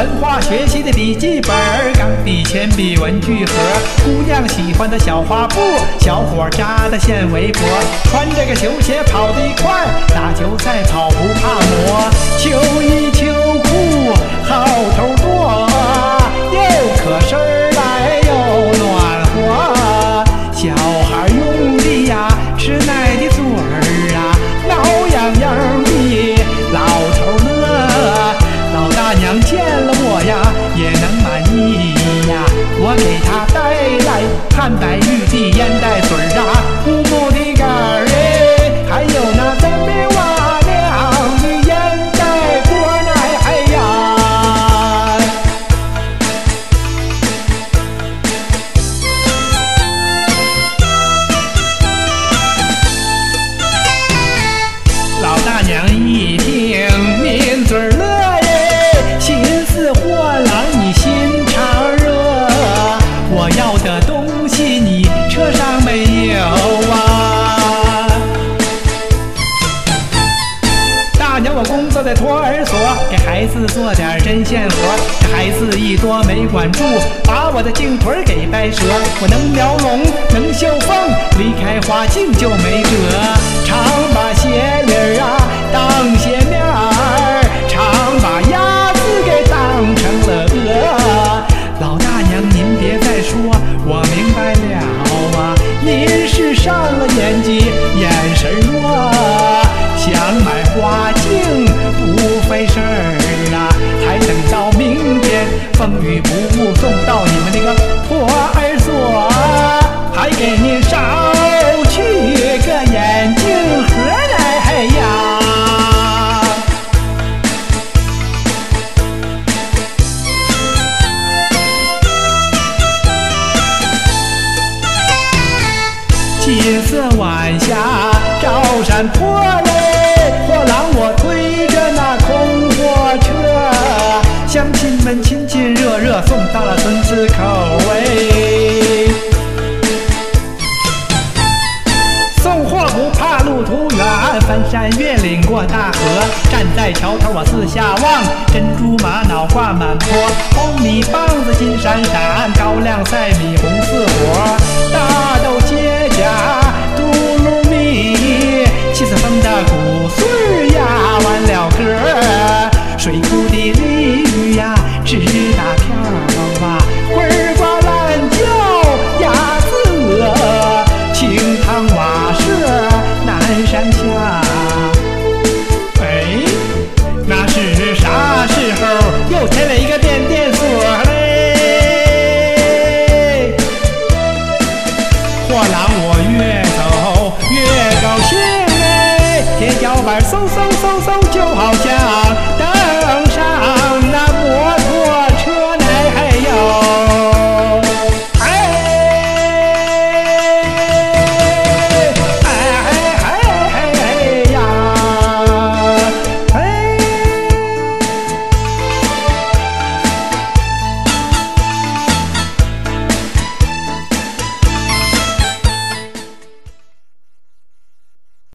化学习的笔记本，钢笔、铅笔、文具盒，姑娘喜欢的小花布，小伙扎的线围脖，穿着个球鞋跑得快，打球赛跑不怕磨，秋衣秋裤好头多，又可身来又暖和，小孩用力呀，吃奶的嘴儿啊，挠痒痒的老头乐，老大娘见了我呀也能满意呀，我给她带来汉白玉的烟袋水啊，乌木的杆儿哎，还有那三边瓦亮的烟袋锅奶哎呀。老大娘一听抿嘴乐耶，心似货郎你心肠热，我要的东西你车上没有啊？大娘我工作在托儿所，给孩子做点针线活，这孩子一多没管住，把我的颈腿给掰折，我能描龙能绣凤，离开花镜就没辙，常把鞋印儿啊当鞋面儿，常把鸭子给当成了鹅，老大娘您别再说，我明白了啊，您是上了年纪眼神弱，想买花镜不费事儿啊，还等到明天风雨不误送到你们那个托儿所，还给您捎去个眼镜盒来呀。金色晚霞照山坡嘞，货郎我推着那空货车，乡亲们亲亲热热送到了村子口哎。送货不怕路途远，翻山越岭过大河，站在桥头我四下望，珍珠玛瑙挂满坡，红米棒子金闪闪，高粱赛米红似火，大豆结荚嘟噜米，气死风的谷穗儿